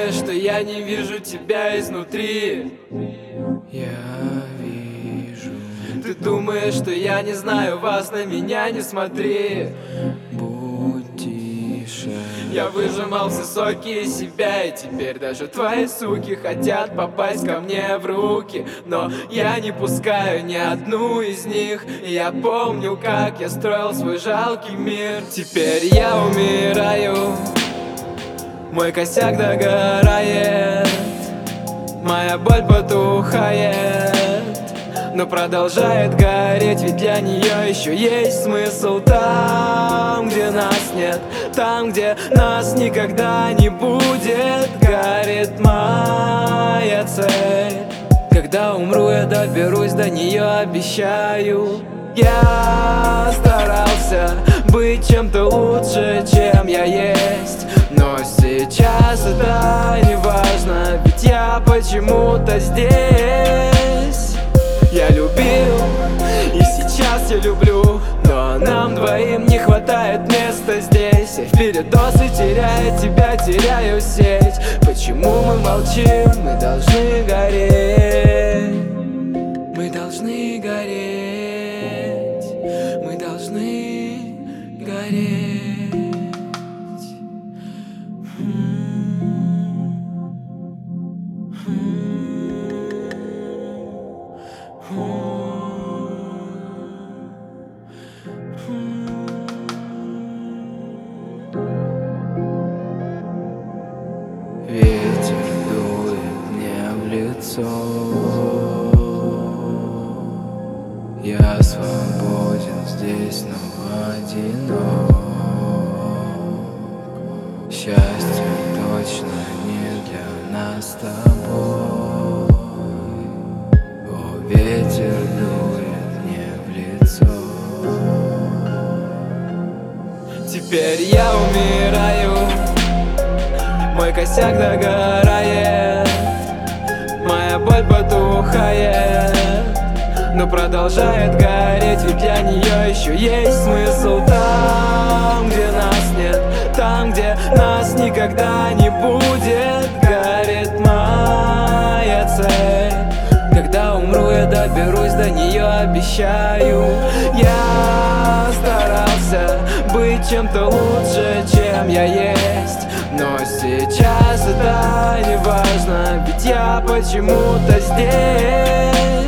думаешь, что я не вижу тебя изнутри? Я вижу. Ты думаешь, что я не знаю вас, на меня не смотри. Будь тише. Я выжимал все соки из себя, и теперь даже твои суки хотят попасть ко мне в руки. Но я не пускаю ни одну из них. Я помню, как я строил свой жалкий мир. Теперь я умираю, мой косяк догорает, моя боль потухает, но продолжает гореть, ведь для нее еще есть смысл. Там, где нас нет, там, где нас никогда не будет, горит моя цель. Когда умру, я доберусь до нее, обещаю. Я старался быть чем-то лучше, чем я есть, но сейчас это не важно, ведь я почему-то здесь. Я любил, и сейчас я люблю, но нам двоим не хватает места здесь. Я впередосы, теряя тебя, теряю сеть. Почему мы молчим? Мы должны гореть. Мы должны гореть. Мы должны гореть. Ветер дует мне в лицо. Я свободен здесь, но одинок. Счастье точно не для нас с тобой. О, ветер дует мне в лицо. Теперь я умираю, мой косяк догорает, моя боль потухает, но продолжает гореть, ведь для нее еще есть смысл. Там, где нас нет, там, где нас никогда не будет, горит моя цель. Когда умру, я доберусь до нее, обещаю. Я старался быть чем-то лучше, чем я есть, но сейчас это не важно, ведь я почему-то здесь.